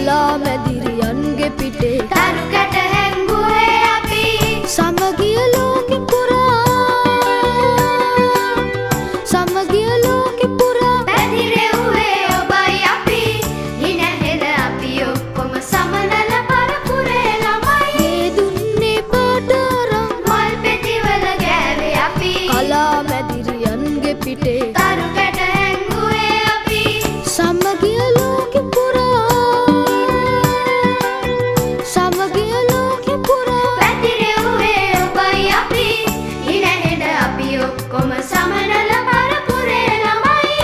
කලා මැදිරියන්ගේ පිටේ තරු කැට හැංගුවේ අපි සමගිය ලෝකෙ පුරා සමගිය ලෝකෙ පුරා පැතිරෙව්වේ ඔබයි අපි හිනහෙල අපි ඔක්කොම සමනල පරපුරේ ළමයි මේ දුන්නේ පාටාරම් මල් පෙතිවල ගෑවේ අපි කලා මැදිරියන්ගේ පිටේ තරු කැට හැංගුවේ අපි සමගිය ලෝකෙ පුරා සමගිය ලෝකෙ පුරා පැතිරෙව්වේ ඔබයි අපි හිනහෙල අපි ඔක්කොම සමනල පරපුරේ ළමයි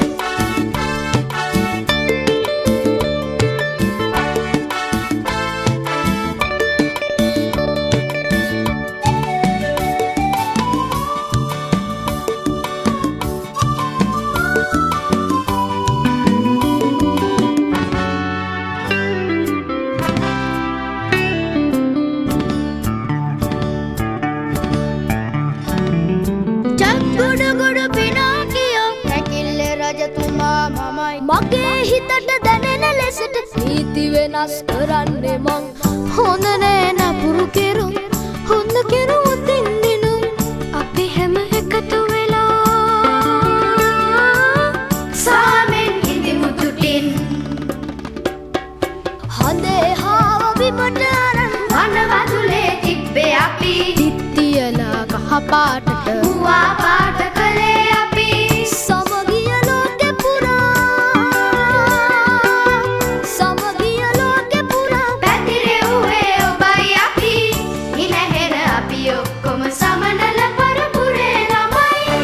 ගොඩ පිනාකියෝ හැකිල්ල රජතුමා මමයි මගේ හිතට දැනෙන ලෙසට නීති වෙනස් කරන්නේ මං හොඳ නෑ නපුරු කෙරුම් හොඳ කෙරුවොතින් දිනුම් අපි හැම එකතු වෙලා සාමෙන් ඉඳිමු තුටින් හොඳේ හාව බිමට අරන් වනවතුලේ තිබ්බේ අපි තිත්තියලා කහපාටට මුවා පාට කළේ අපි සමගිය ලෝකෙ පුරා සමගිය ලෝකෙ පුරා පැතිරෙව්වේ ඔබයි අපි හිනහෙර අපි ඔක්කොම සමනල පරපුරේ ළමයි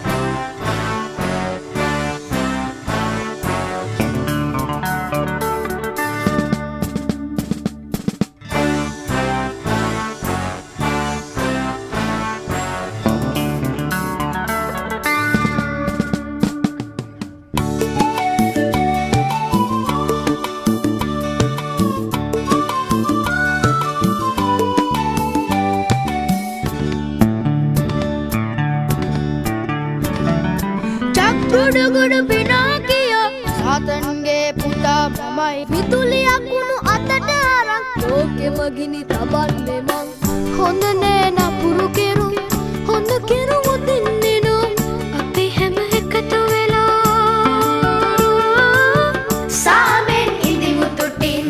ගොඩ පිනාකියෝ සාතන්ගේ පුතා මමයි විදුලියක් උණු අතට අරන් ලෝකෙම ගිනි තබන්නේ මං හොඳ නෑ නපුරු කෙරුම් හොඳ කෙරුවොතින් දිනුම් අපි හැම එකතු වෙලා සාමෙන් ඉඳිමු තුටින්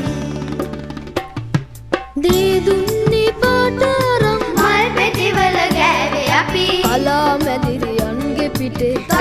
දී දුන්නේ පාටාරම් මල් පෙතිවල ගෑවේ අපි කලා මැදිරියන්ගේ පිටේ